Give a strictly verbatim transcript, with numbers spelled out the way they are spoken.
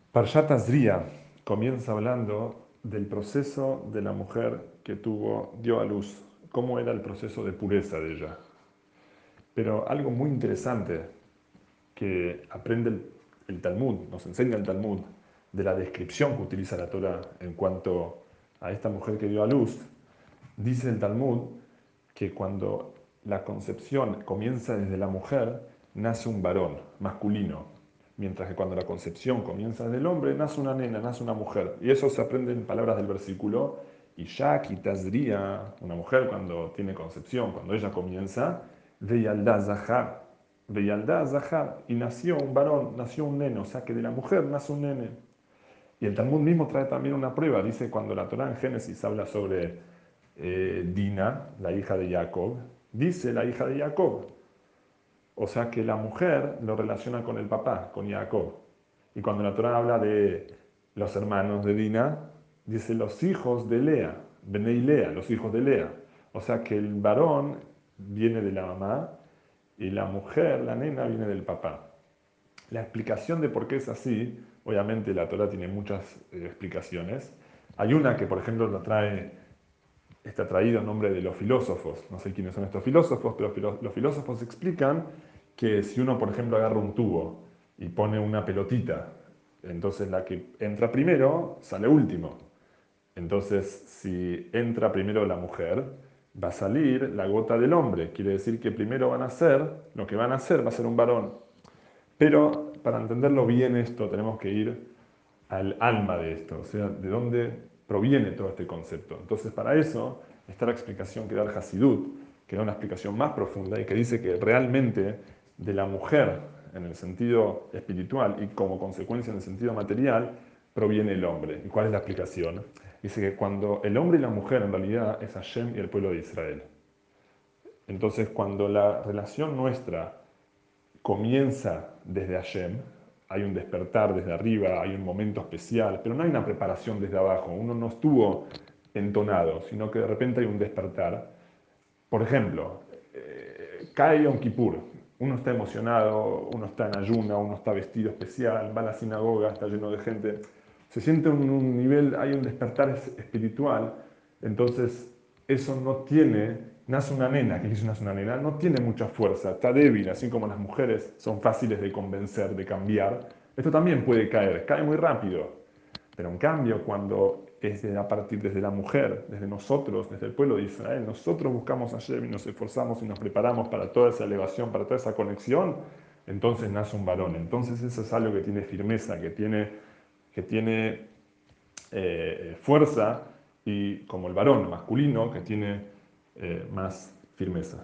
Parshat Tazria comienza hablando del proceso de la mujer que tuvo, dio a luz, cómo era el proceso de pureza de ella. Pero algo muy interesante que aprende el, el Talmud, nos enseña el Talmud, de la descripción que utiliza la Torah en cuanto a esta mujer que dio a luz, dice el Talmud que cuando la concepción comienza desde la mujer, nace un varón masculino, mientras que cuando la concepción comienza desde el hombre, nace una nena, nace una mujer. Y eso se aprende en palabras del versículo. Y Shak y Tazria, una mujer cuando tiene concepción, cuando ella comienza, Veyaldá Zahar, Veyaldá Zahar, y nació un varón, nació un nene, o sea que de la mujer nace un nene. Y el Talmud mismo trae también una prueba, dice cuando la Torá en Génesis habla sobre eh, Dina, la hija de Jacob, dice la hija de Jacob. O sea que la mujer lo relaciona con el papá, con Jacob. Y cuando la Torá habla de los hermanos de Dina, dice los hijos de Lea, Benei Lea, los hijos de Lea. O sea que el varón viene de la mamá y la mujer, la nena, viene del papá. La explicación de por qué es así, obviamente la Torá tiene muchas eh, explicaciones. Hay una que, por ejemplo, la trae está traído en nombre de los filósofos. No sé quiénes son estos filósofos, pero los filósofos explican que si uno, por ejemplo, agarra un tubo y pone una pelotita, entonces la que entra primero sale último. Entonces, si entra primero la mujer, va a salir la gota del hombre. Quiere decir que primero van a ser, lo que van a hacer va a ser un varón. Pero para entenderlo bien esto, tenemos que ir al alma de esto, o sea, de dónde proviene todo este concepto. Entonces, para eso está la explicación que da el Hasidut, que da una explicación más profunda y que dice que realmente de la mujer, en el sentido espiritual y como consecuencia en el sentido material, proviene el hombre. ¿Y cuál es la explicación? Dice que cuando el hombre y la mujer en realidad es Hashem y el pueblo de Israel. Entonces, cuando la relación nuestra comienza desde Hashem, hay un despertar desde arriba, hay un momento especial, pero no hay una preparación desde abajo, uno no estuvo entonado, sino que de repente hay un despertar. Por ejemplo, eh, cae Yom Kippur, uno está emocionado, uno está en ayuna, uno está vestido especial, va a la sinagoga, está lleno de gente, se siente un, un nivel, hay un despertar espiritual, entonces eso no tiene, nace una nena, que es nace una nena, no tiene mucha fuerza, está débil, así como las mujeres son fáciles de convencer, de cambiar, esto también puede caer, cae muy rápido, pero en cambio, cuando es de, a partir desde la mujer, desde nosotros, desde el pueblo de Israel, nosotros buscamos a Hashem y nos esforzamos y nos preparamos para toda esa elevación, para toda esa conexión, entonces nace un varón. Entonces eso es algo que tiene firmeza, que tiene, que tiene eh, fuerza y como el varón masculino que tiene eh, más firmeza.